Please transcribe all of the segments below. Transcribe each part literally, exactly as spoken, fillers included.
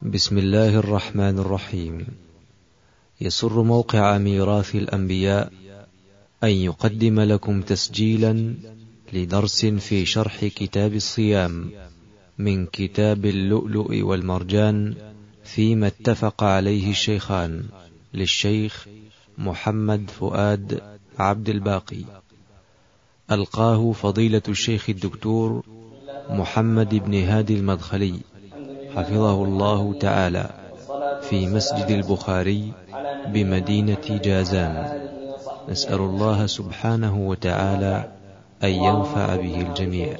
بسم الله الرحمن الرحيم. يسر موقع ميراث الأنبياء أن يقدم لكم تسجيلا لدرس في شرح كتاب الصيام من كتاب اللؤلؤ والمرجان فيما اتفق عليه الشيخان للشيخ محمد فؤاد عبد الباقي، ألقاه فضيلة الشيخ الدكتور محمد بن هادي المدخلي حفظه الله تعالى في مسجد البخاري بمدينة جازان. نسأل الله سبحانه وتعالى أن ينفع به الجميع.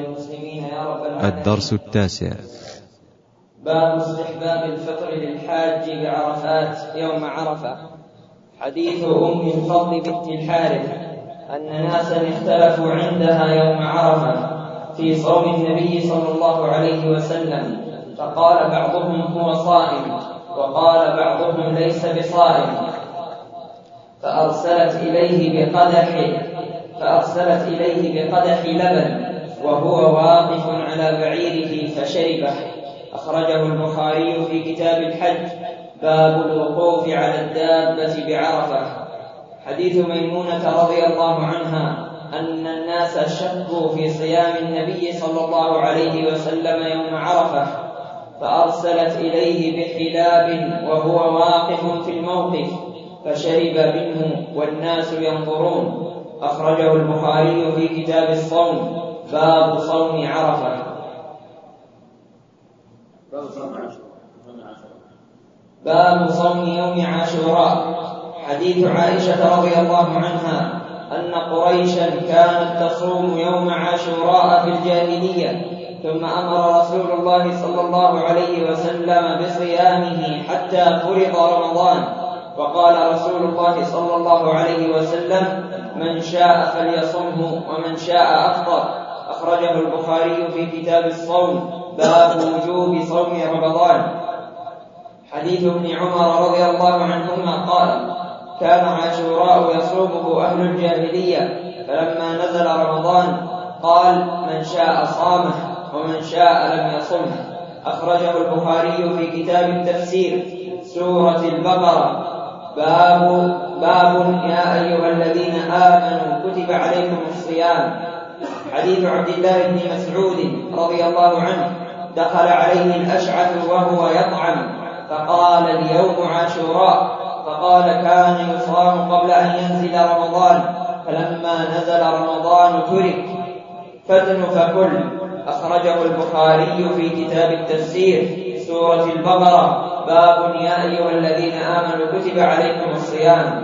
الدرس التاسع: باب استحباب الفطر للحاج بعرفات يوم عرفة. حديث أم الفضل بنت الحارث أن ناسا اختلفوا عندها يوم عرفة في صوم النبي صلى الله عليه وسلم، فقال بعضهم هو صائم وقال بعضهم ليس بصائم، فأرسلت إليه بقدح فأرسلت إليه بقدح لبن وهو واقف على بعيره فشربه. أخرجه البخاري في كتاب الحج باب الوقوف على الدابة بعرفة. حديث ميمونة رضي الله عنها أن الناس شكوا في صيام النبي صلى الله عليه وسلم يوم عرفة، فأرسلت إليه بحلاب وهو واقف في الموقف فشرب منه والناس ينظرون. أخرجه البخاري في كتاب الصوم باب صوم عرفة. باب صوم يوم عاشوراء. حديث عائشة رضي الله عنها أن قريشا كانت تصوم يوم عاشوراء في الجاهلية، ثم أمر رسول الله صلى الله عليه وسلم بصيامه حتى فرض رمضان، وقال رسول الله صلى الله عليه وسلم: من شاء فليصمه ومن شاء أفطر. أخرجه البخاري في كتاب الصوم باب وجوب صوم رمضان. حديث ابن عمر رضي الله عنهما قال: كان عاشوراء يصومه أهل الجاهلية، فلما نزل رمضان قال: من شاء صامه ومن شاء لم يصمه. أخرجه البخاري في كتاب التفسير سورة البقرة باب باب يا أيها الذين آمنوا كتب عليكم الصيام. حديث عبد الله بن مسعود رضي الله عنه دخل عليه الأشعث وهو يطعم فقال: اليوم عاشوراء، فقال: كان يصام قبل أن ينزل رمضان، فلما نزل رمضان ترك، فادن فكل. أخرجه البخاري في كتاب التفسير سورة البقرة باب يا أيها الذين آمنوا كتب عليكم الصيام.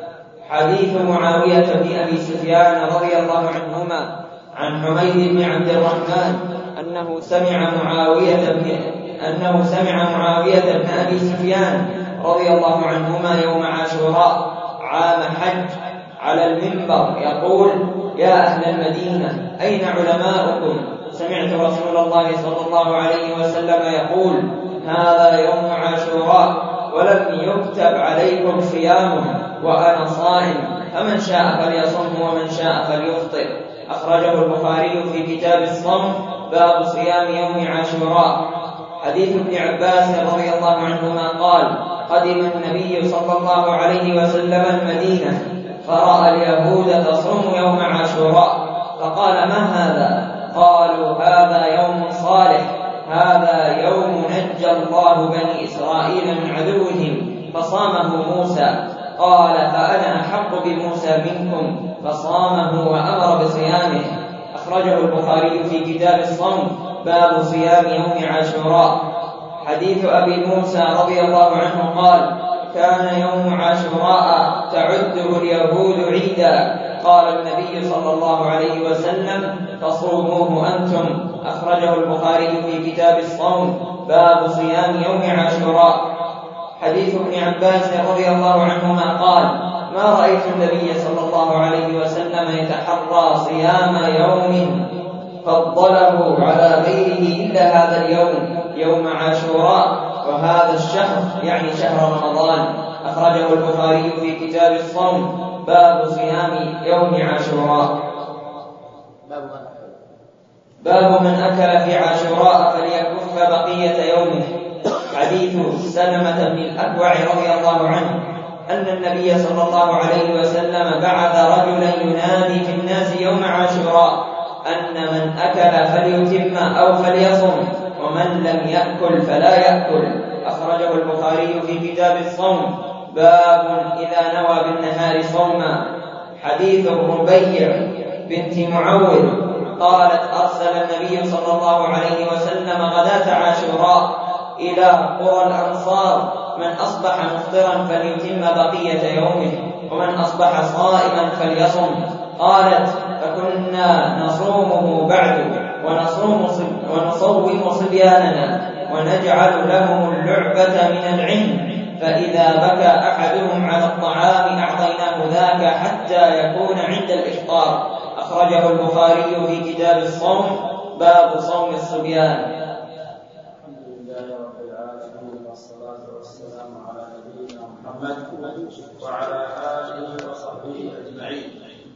حديث معاوية بن أبي سفيان رضي الله عنهما عن حميد بن عبد الرحمن أنه سمع معاوية بن أنه سمع معاوية بن أبي سفيان رضي الله عنهما يوم عاشوراء عام حج على المنبر يقول: يا أهل المدينة أين علماؤكم؟ سمعت رسول الله صلى الله عليه وسلم يقول: هذا يوم عاشوراء ولم يكتب عليكم صيامه وأنا صائم، فمن شاء فليصمه ومن شاء فليفطر. أخرجه البخاري في كتاب الصوم باب صيام يوم عاشوراء. حديث ابن عباس رضي الله عنهما قال: قدم النبي صلى الله عليه وسلم المدينة فرأى اليهود تصوم يوم عاشوراء، فقال: ما هذا؟ قالوا: هذا يوم صالح، هذا يوم نجى الله بني إسرائيل من عدوهم فصامه موسى. قال: فأنا أحق بموسى منكم، فصامه وأمر بصيامه. أخرجه البخاري في كتاب الصوم باب صيام يوم عاشوراء. حديث أبي موسى رضي الله عنه قال: كان يوم عاشوراء تعده اليهود عيدا، قال النبي صلى الله عليه وسلم: فصوموه أنتم. أخرجه البخاري في كتاب الصوم باب صيام يوم عاشوراء. حديث ابن عباس رضي الله عنهما قال: ما رأيت النبي صلى الله عليه وسلم يتحرى صيام يوم فضله على غيره إلا هذا اليوم، يوم عاشوراء، وهذا الشهر يعني شهر رمضان. أخرجه البخاري في كتاب الصوم باب صيام يوم عاشوراء. باب من أكل في عاشوراء فليكف بقية يومه. حديث حديث سلمة بن الأكوع رضي الله عنه أن النبي صلى الله عليه وسلم بعث رجلا ينادي في الناس يوم عاشوراء أن من أكل فليتم أو فليصم ومن لم يأكل فلا يأكل. أخرجه البخاري في كتاب الصوم باب إذا نوى بالنهار صوما. حديث الربيع بنت معوذ قالت أرسل النبي صلى الله عليه وسلم غداة عاشوراء إلى قرى الأنصار من أصبح مفطرا فليتم بقية يومه ومن أصبح صائما فليصم. قالت فكنا نصومه بعد ونصوم ونصوم صبياننا ونجعل لهم اللعبة من العلم فإذا بكى أحدهم على الطعام أعطيناه ذاك حتى يكون عند الإفطار. أخرجه البخاري في كتاب الصوم باب صوم الصبيان. الحمد لله رب العالمين والصلاة والسلام على نبينا محمد وعلى آله وصحبه أجمعين.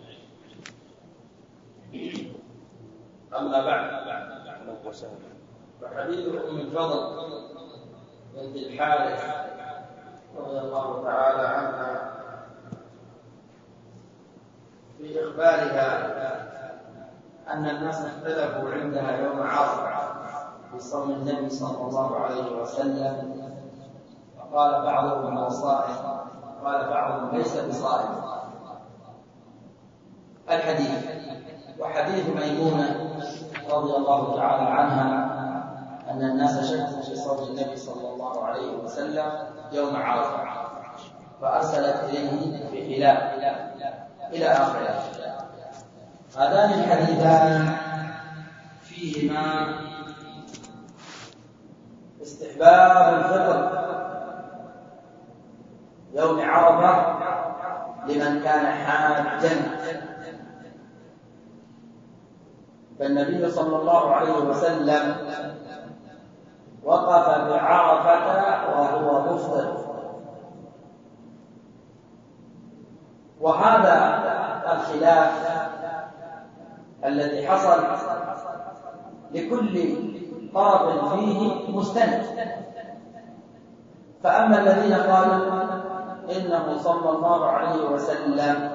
أما بعد، فحديث أم الفضل بنت الحارث رضي الله تعالى عنها في إخبارها أن الناس اختلفوا عندها يوم عرفة في صوم النبي صلى الله عليه وسلم، فقال بعضهم هو صائم قال بعضهم ليس بصائم. الحديث وحديث ميمونة رضي الله تعالى عنها أن الناس شكوا في صوم النبي صلى الله عليه وسلم يوم عرفة فأرسلت إليه بخلاف إلى آخره. هذان الحديثان فيهما استحباب الفطر يوم عرفة لمن كان حاجا، فالنبي صلى الله عليه وسلم وقف بعرفة وهو مفطر، وهذا الخلاف الذي حصل لكل طرف فيه مستند. فأما الذين قالوا إنه صلى الله عليه وسلم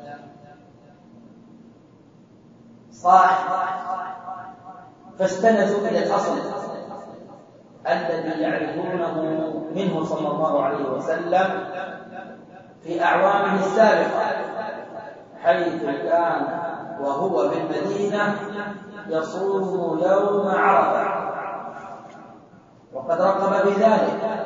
صائم فاستندوا إلى الأصل الذي يعرفونه منه صلى الله عليه وسلم في أعوامه السابقة، حيث كان وهو بالمدينة يصوم يوم عرفة وقد رقب بذلك.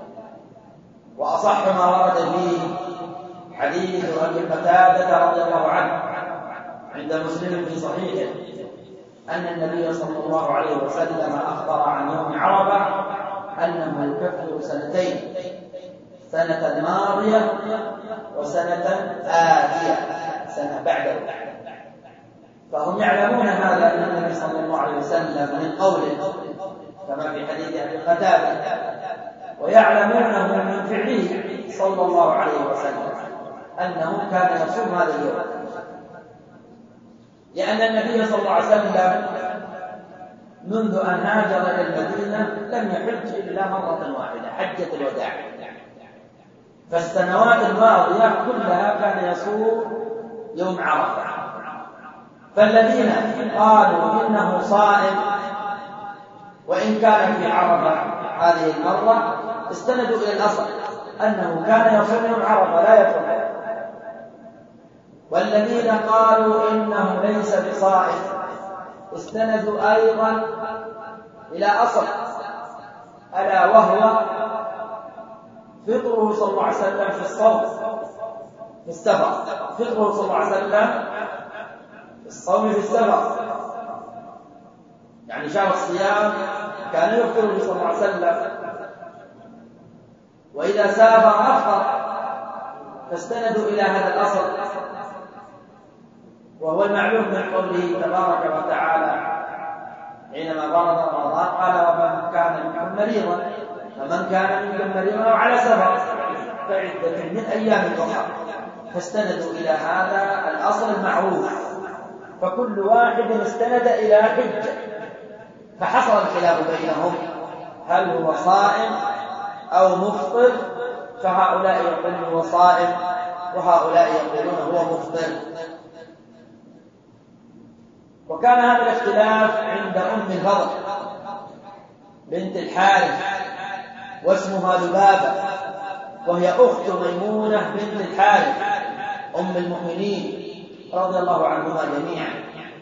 وأصح ما ورد فيه حديث أبي قتادة رضي الله عنه عند مسلم في صحيحه أن النبي صلى الله عليه وسلم أخبر عن يوم عرفة أنه يكفر سنتين، سنة ماضية وسنة آتية، سنة بعده. فهم يعلمون هذا أن النبي صلى الله عليه وسلم من قوله كما في حديث أبي قتادة، ويعلمونه من فعله صلى الله عليه وسلم أنه كان يصوم هذا اليوم، لأن النبي صلى الله عليه وسلم منذ أن هاجر إلى المدينة لم يحج إلا مرة واحدة، حجة الوداع. فالسنوات الماضية كلها كان يصوم يوم عرفة. فالذين قالوا إنه صائم وإن كان في عرفة هذه المرة استندوا إلى الأصل أنه كان يصوم يوم عرفة لا يفعل. والذين قالوا إنه ليس بصائم استندوا أيضا إلى أصل ألا وهو فطره صلى الله عليه وسلم في الصوم في السفر، فطره صلى الله عليه وسلم في الصوم في السفر، يعني شهر الصيام كان يفطر صلى الله عليه وسلم، وإذا سافر أفطر، فاستندوا إلى هذا الأصل وهو المعلوم من قوله تبارك وتعالى حينما فرض رمضان قال ومن كان منكم مريضا فمن كان منكم مريضا أو على سفر فعدة من أيام أخرى، فاستندوا إلى هذا الأصل المعروف. فكل واحد استند إلى حجة، فحصل الخلاف بينهم هل هو صائم أو مفطر فهؤلاء يقولون هو صائم وهؤلاء يقولون هو مفطر. وكان هذا الاختلاف عند أم الفضل بنت الحارث واسمها لبابة، وهي أخت ميمونة بنت الحارث أم المؤمنين رضي الله عنهما جميعا.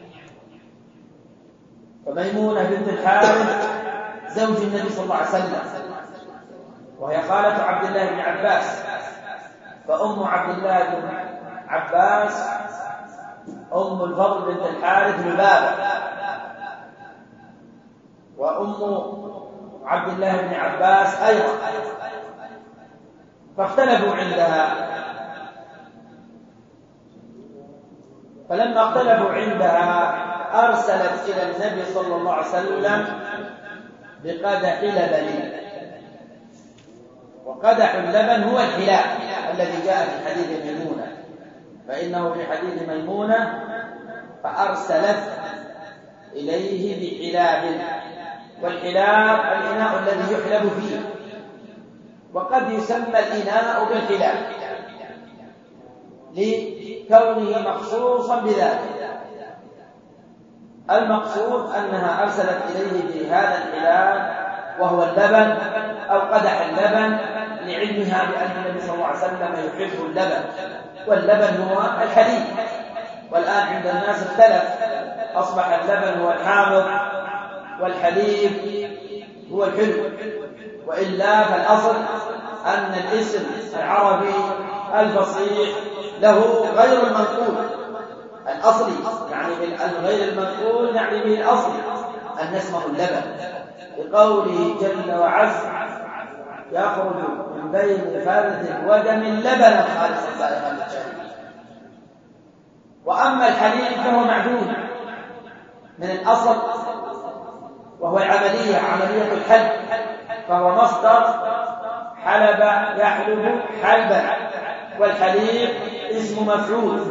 فميمونة بنت الحارث زوج النبي صلى الله عليه وسلم، وهي خالة عبد الله بن عباس، فأم عبد الله بن عباس أم الفضل بنت الحارث لبابة، وأم عبد الله بن عباس أيضا، فاختلفوا عندها. فلما اختلفوا عندها أرسلت إلى النبي صلى الله عليه وسلم بقدح لبن، وقدح اللبن هو الحلاء الذي جاء في حديث ميمونة، فإنه في حديث ميمونة فأرسلت إليه بحلاب، والحلاب الإناء الذي يحلب فيه، وقد يسمى الإناء بالحلاب لكونه مخصوصا بذلك. المقصود أنها أرسلت إليه بهذا الحلاب وهو اللبن أو قدح اللبن، لعلمها بأن النبي صلى الله عليه وسلم يحب اللبن، واللبن هو الحليب. والآن عند الناس اختلف، أصبح اللبن هو الحامض والحليب هو الحلو، وإلا فالأصل أن الاسم العربي الفصيح له غير المنقول الأصلي، يعني غير المنقول يعني به الأصلي أن اسمه اللبن، بقوله جل وعز يخرج من بين فرث ودم لبنا خالصا سائغا للشاربين. وأما الحليب فهو معدود من الأصل، وهو العملية عملية الحلب، فهو مصدر حلب يحلب حلبا، والحليب اسم مفعول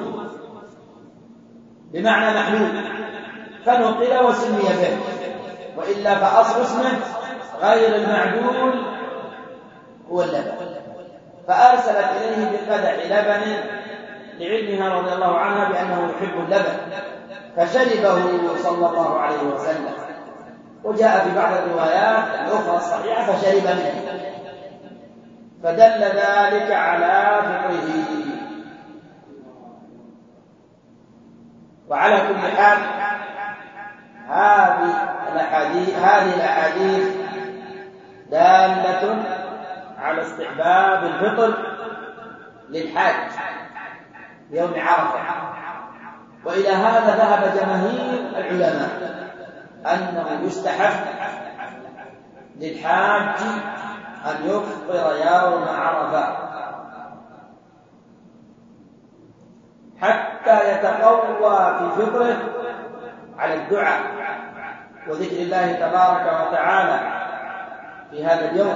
بمعنى محلوب، فنقل وسمي به، وإلا فأصل اسمه غير المعدول هو اللبن. فأرسلت إليه بقدح لبن لعلمها رضي الله عنها بأنه يحب اللبن، فشربه صلى الله عليه وسلم. وجاء في بعض الروايات الأخرى الصحيحة فشرب منه، فدل ذلك على فقهه. وعلى كل حال هذه الأحاديث هذه الأحاديث دالة على استحباب الفطر للحاج يوم عرفة. وإلى هذا ذهب جماهير العلماء أنه يستحب للحاج أن يفطر يوم عرفة حتى يتقوى في فطره على الدعاء وذكر الله تبارك وتعالى في هذا اليوم،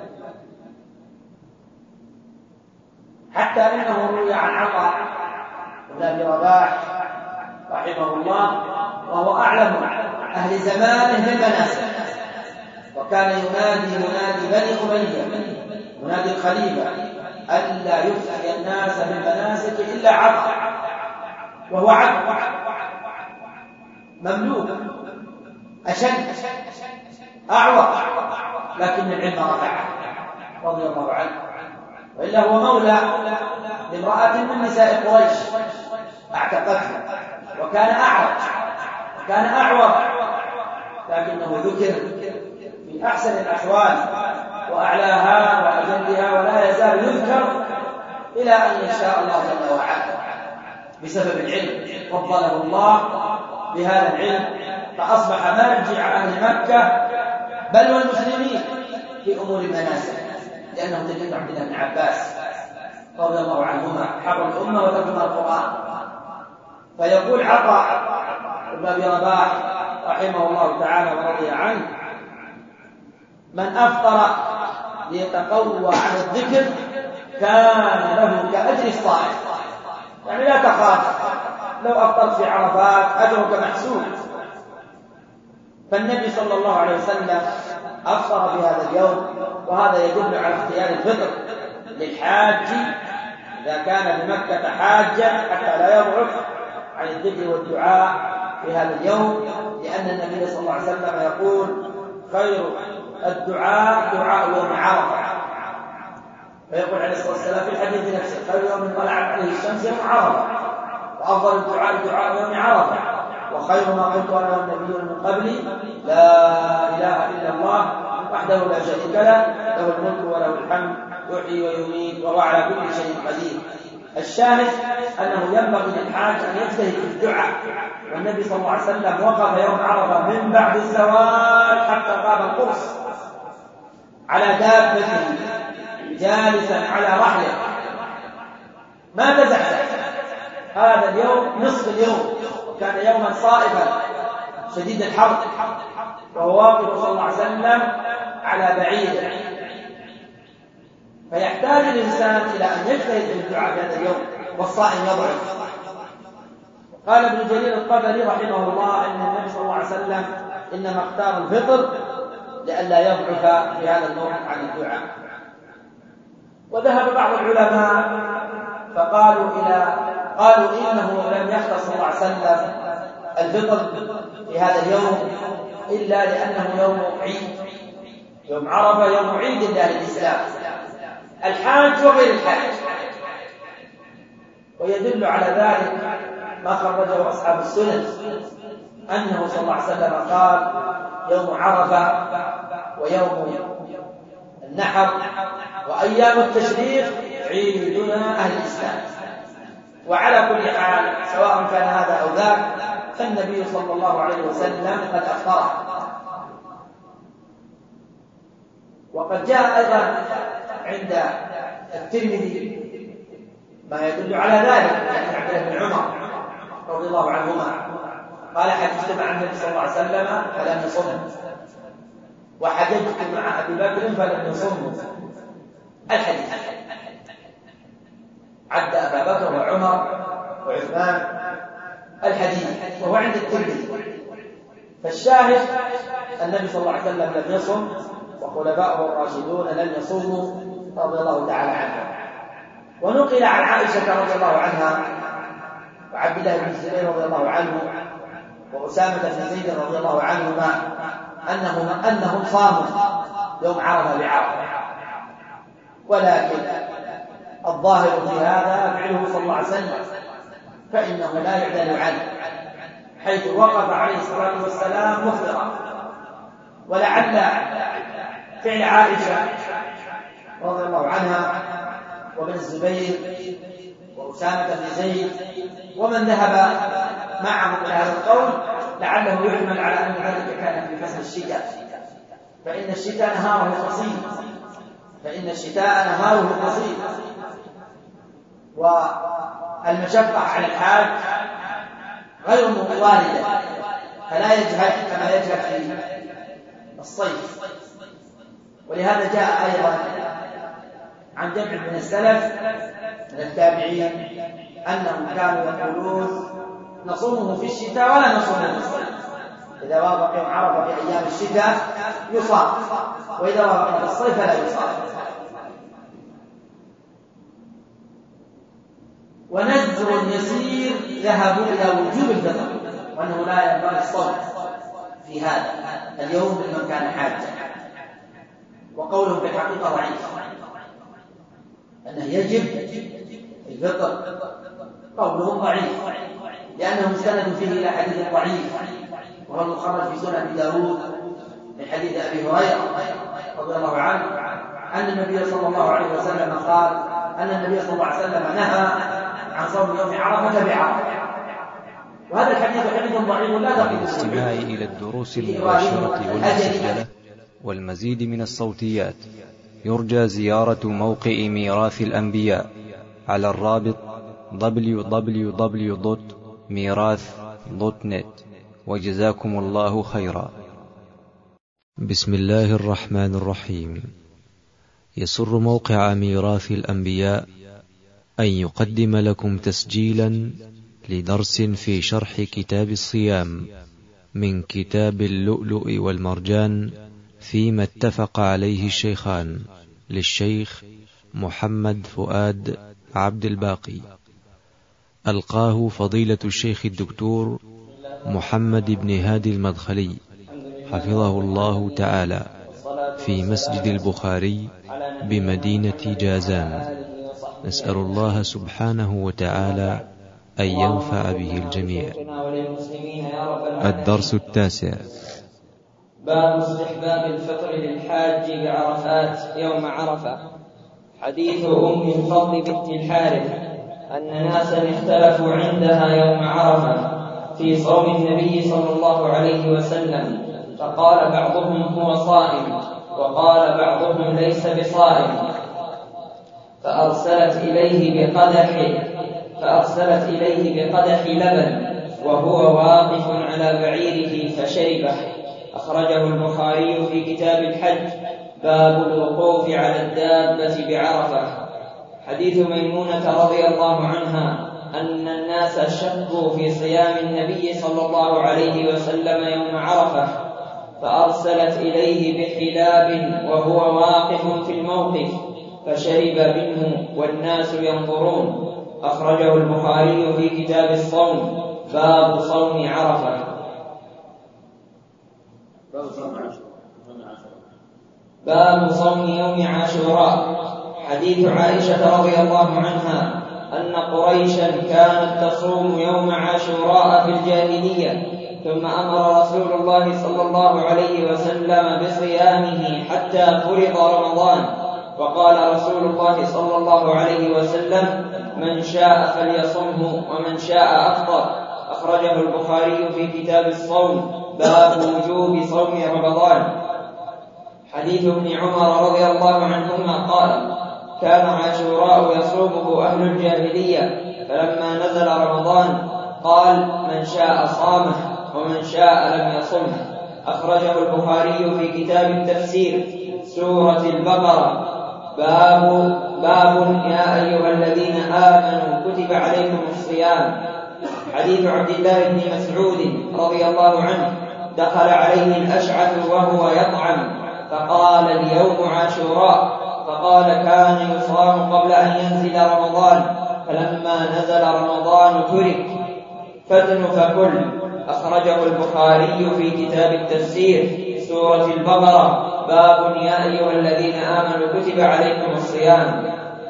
حتى إنه روي عن عطاء بن أبي رباح رحمه الله وهو أعلم أهل زمانه بالمناسك، وكان ينادي منادي بني أمية منادي الخليفة ألا يفتي الناس بالمناسك إلا عطاء، وهو عبد مملوك أشد أعوق، لكن العلم رفعه رضي الله عنه، وإلا هو مولى لامرأة من نساء قريش اعتقتها، وكان أعرج وكان أعور، لكنه ذكر في أحسن الأحوال وأعلاها وأجلها، ولا يزال يذكر إلى أن يشاء الله جل وعلا بسبب العلم. فضله الله بهذا العلم فأصبح مرجع أهل مكة بل والمسلمين في أمور المناسك، لأنه تلميذ عبد الله بن عباس رضي الله عنهما حبر الأمة وترجم القرآن. فيقول عطاء بن أبي رباح رحمه الله تعالى ورضي عنه: من أفطر ليتقوى على الذكر كان له كأجر الصائم، يعني لا تخاف لو أفطرت في عرفات أجرك محسوب. فالنبي صلى الله عليه وسلم أفطر في هذا اليوم وهذا يدل على اختيار الفطر للحاج إذا كان بمكة حاجا حتى لا يضعف عن الذكر والدعاء في هذا اليوم، لأن النبي صلى الله عليه وسلم يقول خير الدعاء دعاء يوم عرفة، ويقول عليه الصلاة والسلام في الحديث نفسه خير يوم طلعت عليه الشمس يوم عرفة، وأفضل الدعاء دعاء يوم عرفة، وخير ما قلت أنا والنبيون من قبلي لا إله إلا الله وحده لا شريك له له الملك وله الحمد يحيي ويميت وهو على كل شيء قدير. الشاهد أنه ينبغي للحاج أن يجتهد في الدعاء، والنبي صلى الله عليه وسلم وقف يوم عرفة من بعد الزوال حتى غاب القرص على دابته جالسا على رحله ما تزحزح. هذا اليوم نصف اليوم كان يوما صائفا شديد الحر، وهو واقف صلى الله عليه وسلم على بعير، فيحتاج الإنسان إلى أن يجتهد في الدعاء في هذا اليوم والصائم يضعف. قال ابن جرير الطبري رحمه الله أن النبي صلى الله عليه وسلم إنما اختار الفطر لئلا يضعف في هذا اليوم عن الدعاء. وذهب بعض العلماء فقالوا إلى قالوا إنه لم يختص صلى الله عليه وسلم الفطر في هذا اليوم إلا لأنه يوم عيد، يوم عرفة يوم عيد لأهل الإسلام الحاج وغير الحاج. ويدل على ذلك ما خرجه أصحاب السنن أنه صلى الله عليه وسلم قال يوم عرفة ويوم النحر وأيام التشريق عيدنا أهل الإسلام. وعلى كل حال سواء كان هذا أو ذاك فالنبي صلى الله عليه وسلم قد أخبره. وقد جاء أيضا عند الترمذي ما يدل على ذلك عن عبد الله بن عمر رضي الله عنهما قال حججت مع النبي صلى الله عليه وسلم فلم يصم، وحججت مع أبي بكر فلم يصم. الحديث عد أبا بكر وعمر وعثمان الحديث وهو عند الترمذي. فالشاهد النبي صلى الله عليه وسلم لم يصم وخلفاؤه الراشدون لم يصوموا رضي الله تعالى عنهم. ونقل عن عائشة رضي الله عنها وعبد الله بن الزبير رضي الله عنه وأسامة بن زيد رضي الله عنهما أنهم أنهم صاموا يوم عرفة بعرفة، ولكن الظاهر في هذا فعله صلى الله عليه وسلم فإنه لا يعدل عنه، حيث وقف عليه الصلاة والسلام مخبرا. ولعل فعل عائشة رضي الله عنها وابن الزبير وأسامة بن زيد ومن ذهب معهم إلى هذا القول لعله يحمل على أن ذلك كان في فصل الشتاء، فإن الشتاء نهاره قصير فإن الشتاء نهاره قصير والمشقة على الحاج غير واردة، فلا يجهد كما يجهد في الصيف. ولهذا جاء أيضا عن جمع من السلف من التابعين أنهم كانوا يقولون نصومه في الشتاء ولا نصومه في الصيف، إذا وافق يوم عرفة في أيام الشتاء يصام، وإذا وافق في الصيف فلا يصام. ونذر يسير ذهبوا إلى وجوب الفطر وأنه لا ينبغي الصوم في هذا اليوم لمن كان حاجا، وقولهم في الحقيقة ضعيف أنه يجب الفطر، قولهم ضعيف لأنه مستند فيه إلى حديث ضعيف وهو المخرج في سنن أبي داود من حديث أبي هريرة رضي الله عنه أن النبي صلى الله عليه وسلم قال أن النبي صلى الله عليه وسلم نهى عن صوم يوم عرفة بعرفة. وهذا الحديث حديث ضعيف لا دقيق. الاستماع إلى الدروس المباشرة والمسجلة والمزيد من الصوتيات يرجى زيارة موقع ميراث الأنبياء على الرابط دبليو دبليو دبليو دوت ميراث دوت نت. وجزاكم الله خيرا. بسم الله الرحمن الرحيم. يسر موقع ميراث الأنبياء أن يقدم لكم تسجيلا لدرس في شرح كتاب الصيام من كتاب اللؤلؤ والمرجان فيما اتفق عليه الشيخان للشيخ محمد فؤاد عبد الباقي، ألقاه فضيلة الشيخ الدكتور محمد بن هادي المدخلي حفظه الله تعالى في مسجد البخاري بمدينة جازان. نسأل الله سبحانه وتعالى أن ينفع به الجميع. الدرس التاسع: باب استحباب الفطر للحاج بعرفات يوم عرفة. حديث أم الفضل بنت الحارث أن ناسا اختلفوا عندها يوم عرفة في صوم النبي صلى الله عليه وسلم، فقال بعضهم هو صائم، وقال بعضهم ليس بصائم، فأرسلت إليه بقدح فأرسلت إليه بقدح لبن وهو واقف على بعيره فشربه. أخرجه البخاري في كتاب الحج، باب الوقوف على الدابة بعرفة. حديث ميمونة رضي الله عنها أن الناس شكوا في صيام النبي صلى الله عليه وسلم يوم عرفة، فأرسلت إليه بحلاب وهو واقف في الموقف فشرب منه والناس ينظرون. أخرجه البخاري في كتاب الصوم، باب صوم عرفة. باب صوم يوم عاشوراء. حديث عائشة رضي الله عنها أن قريشا كانت تصوم يوم عاشوراء في الجاهلية، ثم أمر رسول الله صلى الله عليه وسلم بصيامه حتى فرض رمضان، وقال رسول الله صلى الله عليه وسلم: من شاء فليصمه ومن شاء أفطر. أخرجه البخاري في كتاب الصوم، باب وجوب صوم رمضان. حديث ابن عمر رضي الله عنهما قال: كان عاشوراء يصومه أهل الجاهلية، فلما نزل رمضان قال: من شاء صامه ومن شاء لم يصمه. أخرجه البخاري في كتاب التفسير، سورة البقرة، باب باب يا أيها الذين آمنوا كتب عليكم الصيام. حديث عبد الله بن مسعود رضي الله عنه: دخل عليه الأشعث وهو يطعم فقال: اليوم عاشوراء، فقال: كان يصام قبل أن ينزل رمضان، فلما نزل رمضان ترك، فادن فكل. أخرجه البخاري في كتاب التفسير، سورة البقرة، باب يا أيها الذين آمنوا كتب عليكم الصيام.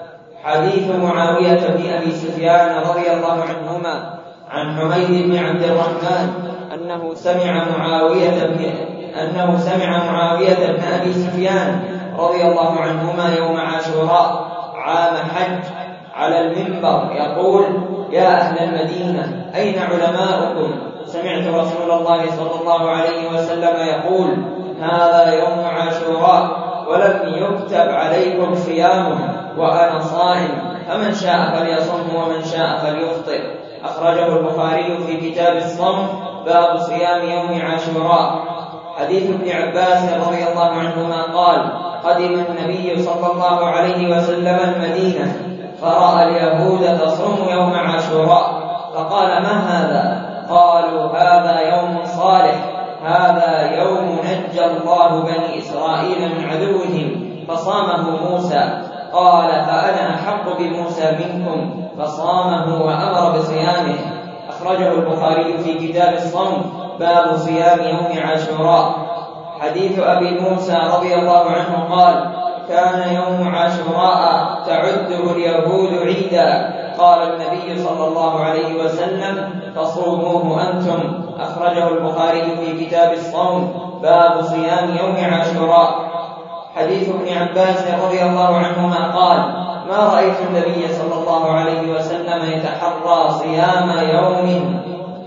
حديث معاوية بن أبي سفيان رضي الله عنهما عن حميد بن عبد الرحمن أنه سمع معاوية بن أنه سمع معاوية بن أبي سفيان رضي الله عنهما يوم عاشوراء عام حج على المنبر يقول: يا أهل المدينة، أين علماؤكم؟ سمعت رسول الله صلى الله عليه وسلم يقول: هذا يوم عاشوراء ولم يكتب عليكم صيامه وأنا صائم، فمن شاء فليصمه ومن شاء فليفطر. أخرجه البخاري في كتاب الصوم، باب صيام يوم عاشوراء. حديث ابن عباس رضي الله عنهما قال: قدم النبي صلى الله عليه وسلم المدينة، فرأى اليهود تصوم يوم عاشوراء، فقال: ما هذا؟ قالوا: هذا يوم صالح، هذا يوم نجى الله بني إسرائيل من عدوهم فصامه موسى. قال: فأنا أحق بموسى منكم، فصامه وأمر بصيامه. أخرجه البخاري في كتاب الصوم، باب صيام يوم عاشوراء. حديث أبي موسى رضي الله عنه قال: كان يوم عاشوراء تعده اليهود عيدا، قال النبي صلى الله عليه وسلم: فصوموه أنتم. أخرجه البخاري في كتاب الصوم، باب صيام يوم عاشوراء. حديث ابن عباس رضي الله عنهما قال: ما رأيت النبي صلى الله عليه وسلم يتحرى صيام يوم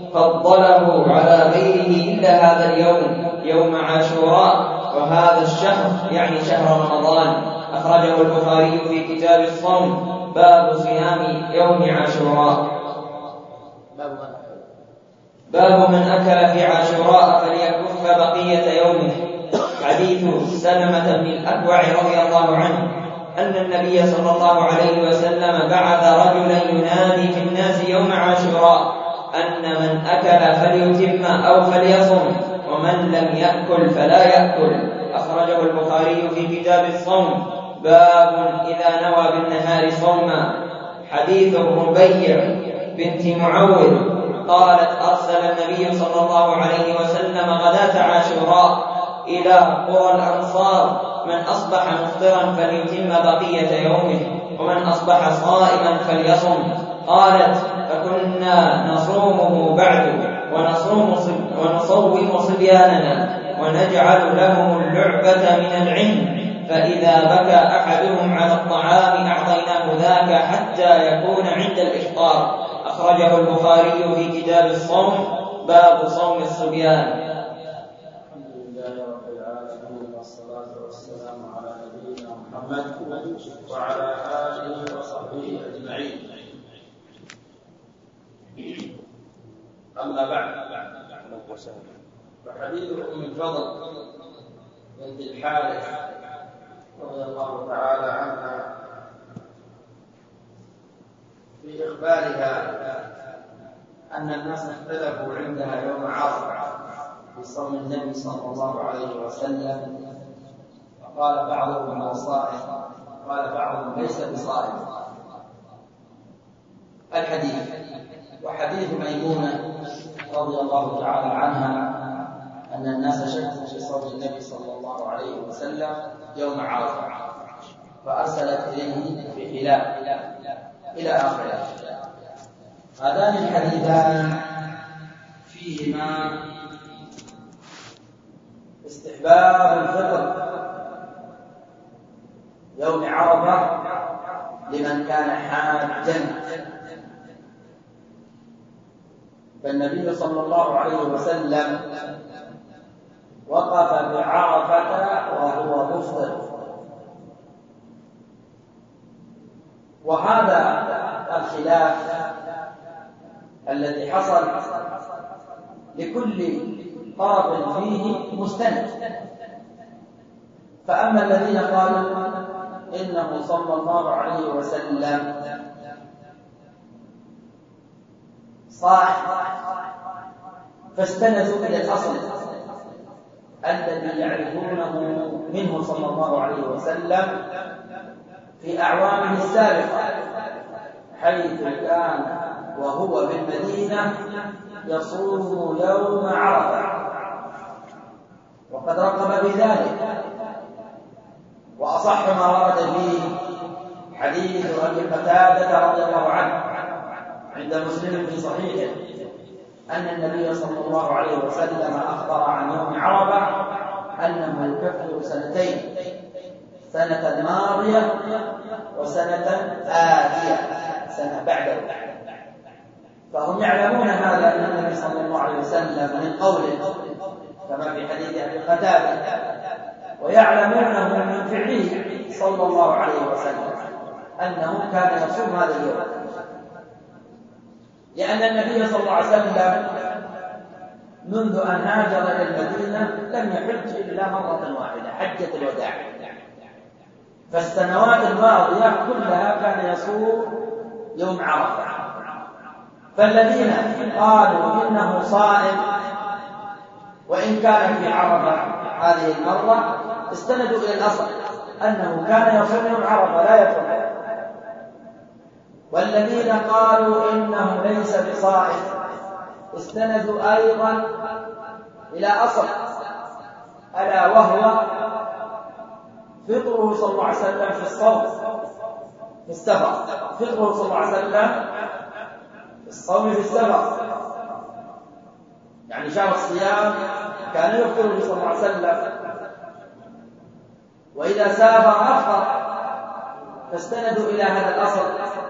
فضله على غيره إلا هذا اليوم، يوم عاشوراء، وهذا الشهر يعني شهر رمضان. أخرجه البخاري في كتاب الصوم، باب صيام يوم عاشوراء. باب من أكل في عاشوراء فليكف بقية يومه. حديث سلمة بن الأكوع رضي الله عنه أن النبي صلى الله عليه وسلم بعث رجلا ينادي في الناس يوم عاشوراء أن من أكل فليتم أو فليصم، ومن لم يأكل فلا يأكل. أخرجه أخرجه البخاري في كتاب الصوم باب إذا نوى بالنهار صوما. حديث الربيع بنت معوذ قالت أرسل النبي صلى الله عليه وسلم غداة عاشوراء إلى قرى الأنصار من أصبح مفطرا فليتم بقية يومه ومن أصبح صائما فليصم. قالت فكنا نصومه بعد ونصوم ونصوم صبياننا ونجعل لهم اللعبة من العلم، فإذا بكى أحدهم على الطعام أعطيناه ذاك حتى يكون عند الإفطار. أخرجه البخاري في كتاب الصوم باب صوم الصبيان. الحمد لله رب العالمين والصلاة والسلام على نبينا محمد وعلى آله وصحبه أجمعين. أما بعد، فحديث أم الفضل بنت الحارث رضي الله تعالى عنها في إخبارها أن الناس اختلفوا عندها يوم عرفة في صوم النبي صلى الله عليه وسلم، فقال بعضهم هو صائم قال بعضهم ليس بصائم. الحديث وحديث ميمونة رضي الله تعالى عنها أن الناس شكوا في صوم النبي صلى الله عليه وسلم يوم عرفة فأرسلت إليه بخلاف إلى آخره. هذان الحديثان فيهما استحباب الفطر يوم عرفة لمن كان حاجا، فالنبي صلى الله عليه وسلم وقف بعرفة وهو مفطر، وهذا الخلاف الذي حصل لكل طرف فيه مستند. فأما الذين قالوا إنه صلى الله عليه وسلم صائم فاستندوا إلى الأصل الذي يعرفونه منه صلى الله عليه وسلم في أعوامه السابقة، حيث كان وهو بالمدينة يصوم يوم عرفة وقد رقب بذلك. وأصح ما ورد فيه حديث أبي قتادة رضي الله عنه عند مسلم في صحيحه أن النبي صلى الله عليه وسلم أخبر عن يوم عرفة أنه يكفر سنتين، سنة ماضية وسنة آتية، سنة بعده. فهم يعلمون هذا أن النبي صلى الله عليه وسلم من قوله كما في حديث أبي قتادة، ويعلمونه من فعله صلى الله عليه وسلم أنه كان يصوم هذا اليوم، لأن النبي صلى الله عليه وسلم منذ أن هاجر إلى المدينة لم يحج إلا مرة واحدة، حجة الوداع. فالسنوات الماضية كلها كان يصوم يوم عرفة. فالذين قالوا إنه صائم وإن كان في عرفة هذه المرة استندوا إلى الأصل أنه كان يصوم يوم عرفة لا يفعل. والذين قالوا إنه ليس بصائم استندوا أيضا إلى أصل ألا وهو فطره صلى الله عليه وسلم في الصوم في السفر، فطره صلى الله عليه وسلم في الصوم في السفر، يعني شهر الصيام كان يفطر صلى الله عليه وسلم، وإذا سافر أفطر، فاستندوا إلى هذا الأصل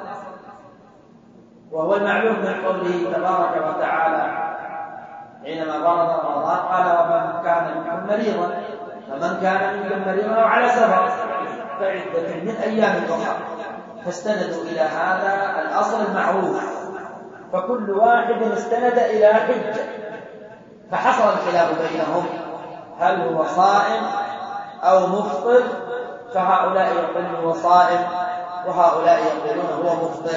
وهو المعلوم من قوله تبارك وتعالى حينما فرض رمضان قال ومن كان منكم مريضا فمن كان منكم مريضا أو على سفر فعدة من أيام أخرى، فاستندوا إلى هذا الأصل المعروف. فكل واحد استند إلى حجة، فحصل الخلاف بينهم هل هو صائم أو مفطر، فهؤلاء يقولون هو صائم وهؤلاء يقولون هو مفطر.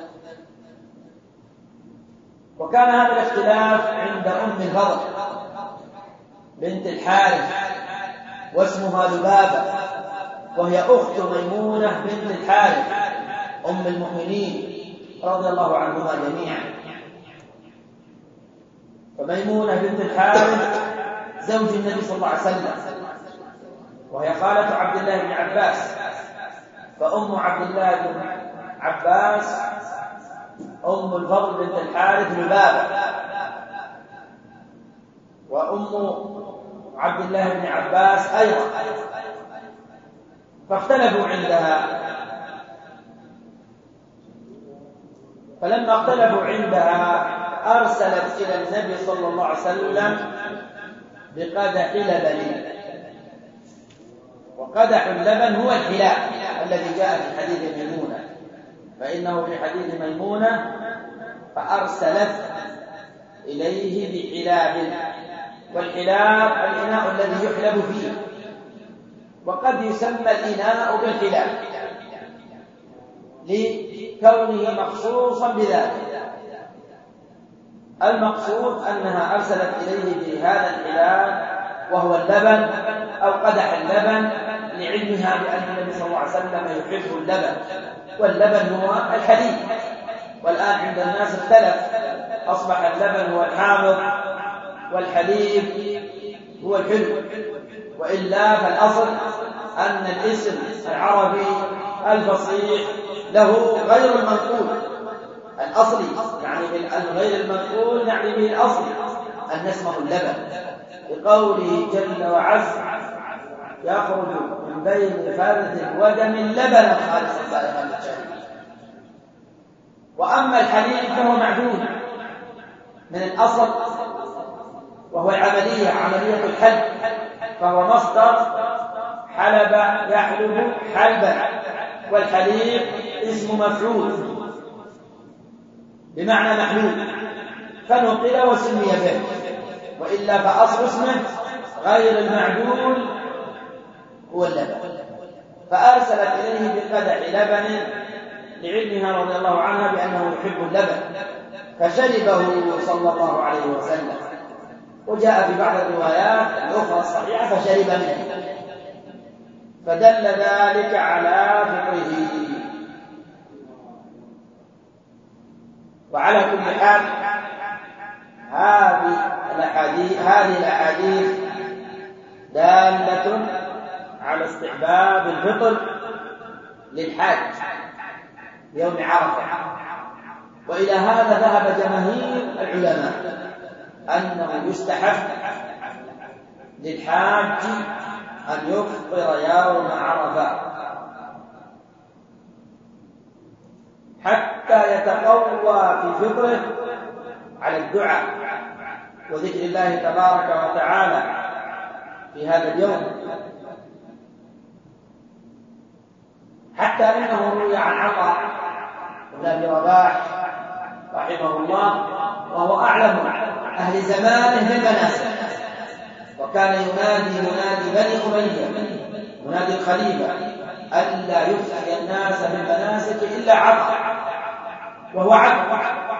وكان هذا الاختلاف عند أم الفضل بنت الحارث واسمها لبابة، وهي أخت ميمونة بنت الحارث أم المؤمنين رضي الله عنهما جميعا. فميمونة بنت الحارث زوج النبي صلى الله عليه وسلم، وهي خالة عبد الله بن عباس، فأم عبد الله بن عباس أم الفضل بنت الحارث لبابة، وأم عبد الله بن عباس أيضا، فاختلفوا عندها. فلما اختلفوا عندها أرسلت إلى النبي صلى الله عليه وسلم بقدح لبن، وقدح اللبن هو الحلاء الذي جاء في حديث ميمونة، فإنه في حديث ميمونة فأرسلت إليه بحلاب، والحلاب الإناء الذي يحلب فيه، وقد يسمى الإناء بالحلاب لكونه مخصوصا بذلك. المقصود أنها أرسلت إليه بهذا الحلاب وهو اللبن أو قدح اللبن، لعلمها بأن النبي صلى الله عليه وسلم يحب اللبن، واللبن هو الحليب. والآن عند الناس اختلف، أصبح اللبن هو الحامض والحليب هو الحلو، وإلا فالأصل أن الاسم العربي الفصيح له غير المنقول الأصلي، يعني غير المنقول يعني به الأصلي أن اسمه اللبن، بقوله جل وعز يخرج من بين فرث ودم لبنا خالصا سائغا للشاربين. وأما الحليب فهو معدود من الأصل، وهو العملية عملية الحلب، فهو مصدر حلب يحلب حلبا، والحليب اسم مفعول بمعنى محلوب، فنقل وسمي به، وإلا فأصل اسمه غير المعدول هو اللبن. فأرسلت إليه بقدح لبن لعلمها رضي الله عنها بأنه يحب اللبن، فشربه صلى الله عليه وسلم. وجاء في بعض الروايات الأخرى الصحيحة فشرب منه، فدل ذلك على فقهه. وعلى كل حال هذه الأحاديث هذه الأحاديث دالة على استحباب الفطر للحاج يوم عرفة، وإلى هذا ذهب جماهير العلماء أنه يستحب للحاج أن يفطر يوم عرفة حتى يتقوى في فطره على الدعاء وذكر الله تبارك وتعالى في هذا اليوم، حتى إنه روي عن عطاء بن أبي رباح رحمه الله وهو أعلم أهل زمانه بالمناسك، وكان ينادي منادي بني أمية منادي الخليفة ألا يفتي الناس بالمناسك إلا عطاء، وهو عبد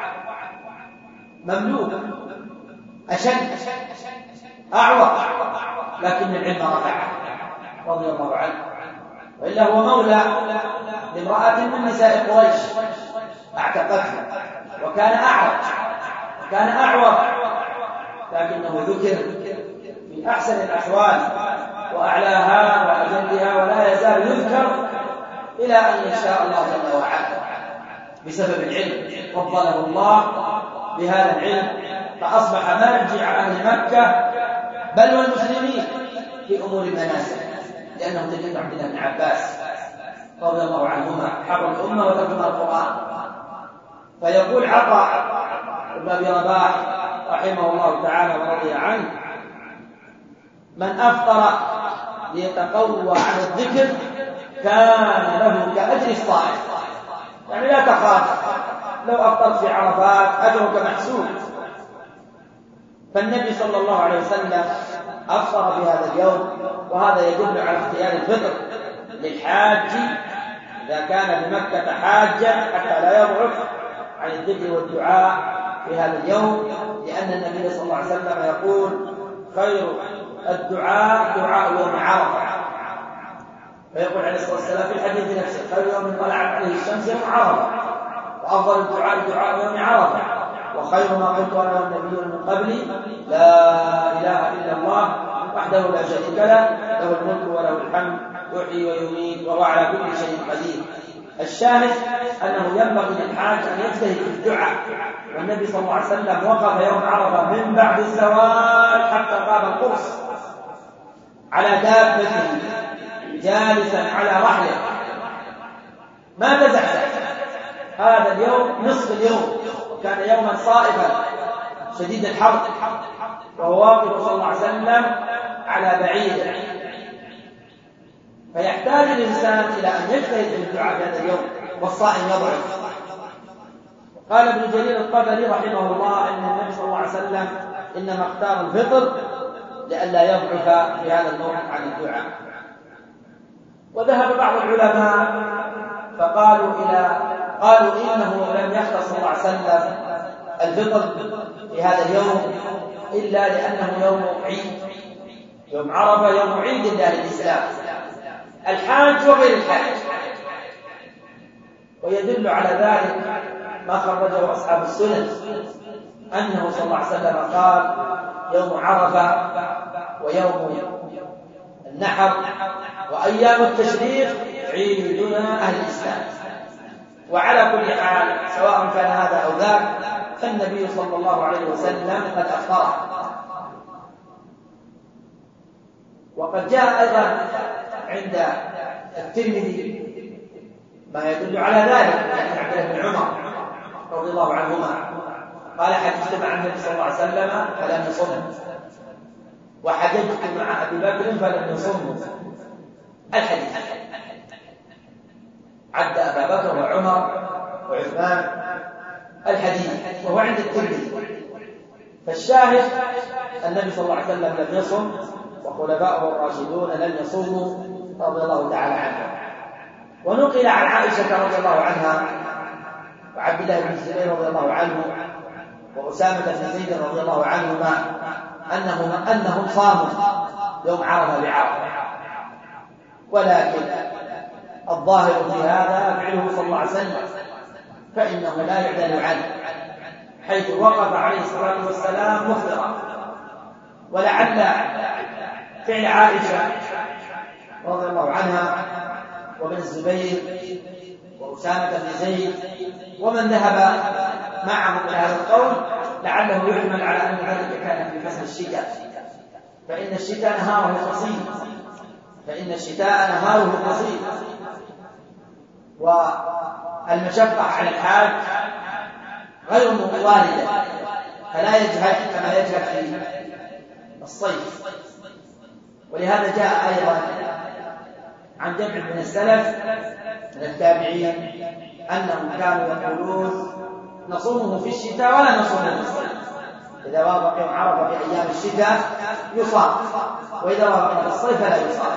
مملوك أشد أعوق، لكن العلم رفعه رضي الله عنه، وإلا هو مولى لامرأة من نساء قريش اعتقتها، وكان أعرج وكان أعور، لكنه ذكر في أحسن الأحوال وأعلاها وأجلها، ولا يزال يذكر إلى أن يشاء الله جل وعلا بسبب العلم. فضله الله بهذا العلم فأصبح مرجع أهل مكة بل والمسلمين في أمور المناسك، لأنه تلميذ عبد الله بن عباس رضي الله عنهما حبر الأمة وترجمة القرآن. فيقول عطاء بن أبي رباح رحمه الله تعالى ورضي عنه: من أفطر ليتقوى عن الذكر كان له كأجر الصائم، يعني لا تخاف لو أفطرت في عرفات أجرك محسوب. فالنبي صلى الله عليه وسلم أفطر في هذا اليوم، وهذا يدل على اختيار الفطر للحاج إذا كان بمكة حاجا حتى لا يضعف عن الذكر والدعاء في هذا اليوم، لأن النبي صلى الله عليه وسلم يقول: خير الدعاء دعاء يوم عرفة. فيقول عليه الصلاة والسلام في الحديث نفسه: خير يوم طلعت عليه الشمس يوم عرفة، وأفضل الدعاء دعاء يوم عرفة، وخير ما قلت أنا والنبيون من قبلي لا إله إلا الله وحده لا شريك له، له الملك وله الحمد يحيي ويميت وهو على كل شيء قدير. الشاهد أنه ينبغي للحاج أن يجتهد في الدعاء، والنبي صلى الله عليه وسلم وقف يوم عرفة من بعد الزوال حتى غاب القرص على دابته جالسا على رحله ما تزحزح. هذا اليوم نصف اليوم كان يوما صائبا شديد الحر، وهو واقف صلى الله عليه وسلم على بعير، فيحتاج الإنسان إلى أن يجتهد في الدعاء في هذا اليوم، والصائم يضعف. قال ابن جرير الطبري رحمه الله أن النبي صلى الله عليه وسلم إنما اختار الفطر لئلا يضعف في هذا النوع عن الدعاء. وذهب بعض العلماء فقالوا إلى قالوا إنه لم يختص صلى الله عليه وسلم الفطر في هذا اليوم إلا لأنه يوم عيد، يوم عرفة يوم عيد لأهل الإسلام، الحاج وغير الحاج. ويدل على ذلك ما خرجه أصحاب السنن أنه صلى الله عليه وسلم قال: يوم عرفة ويوم النحر وأيام التشريق عيدنا أهل الإسلام. وعلى كل حال سواء كان هذا أو ذاك فالنبي صلى الله عليه وسلم قد أخبره. وقد جاء أيضا عند الترمذي ما يدل على ذلك عن عبد الله بن عمر رضي الله عنهما قال: حججت مع النبي صلى الله عليه وسلم فلم يصم، وحججت مع أبي بكر فلم يصم. الحديث عد أبا بكر وعمر وعثمان الحديث، وهو عند الترمذي. فالشاهد النبي صلى الله عليه وسلم لم يصم، وخلفاؤه الراشدون لم يصوموا رضي الله تعالى عنهم. ونقل عن عائشة رضي الله عنها وعبد الله بن الزبير رضي الله عنه وأسامة بن زيد رضي الله عنهما أنهم أنهم صاموا يوم عرفة بعرفة، ولكن الظاهر في هذا فعله صلى الله عليه وسلم، فإنه لا يعدل عنه، حيث وقف عليه الصلاة والسلام مفطرا. ولعل فعل عائشة رضي الله عنها وابن الزبير وأسامة بن زيد ومن ذهب معهم إلى هذا القول لعله يحمل على أن ذلك كان في فصل الشتاء، فإن الشتاء نهاره قصير فإن الشتاء نهاره قصير والمشقة على الحاج غير واردة، فلا يجهد كما يجهد في الصيف. ولهذا جاء أيضا عن جمع من السلف من التابعين أنهم كانوا يقولون: نصومه في الشتاء ولا نصومه في الصيف، إذا وافق يوم عرفة في أيام الشتاء يصام، وإذا وافق في الصيف فلا يصام.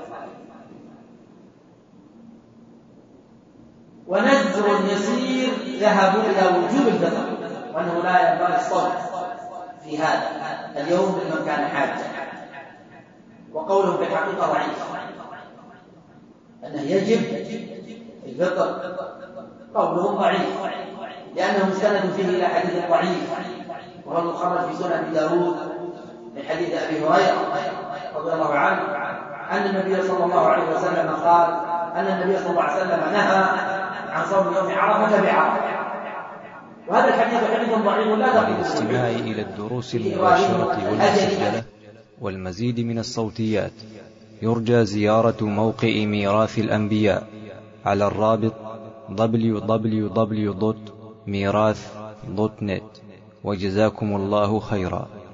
ونذر يسير ذهبوا إلى وجوب الفطر، وأنه لا ينبغي الصوم في هذا اليوم لمن كان حاجا. وقوله في الحقيقة ضعيف، أنه يجب الفطر قولهم ضعيف، لأنه مستند فيه إلى حديث ضعيف وهو المخرج في سنن أبي داود من حديث أبي هريرة رضي الله عنه أن النبي صلى الله عليه وسلم قال أن النبي صلى الله عليه وسلم نهى عن صوم يوم عرفة بعرفة. وهذا الحديث حديث ضعيف لا دقيق. الاستماع إلى الدروس المباشرة والمسجلة والمزيد من الصوتيات يرجى زيارة موقع ميراث الأنبياء على الرابط دبليو دبليو دبليو دوت ميراث دوت نت. وجزاكم الله خيرا.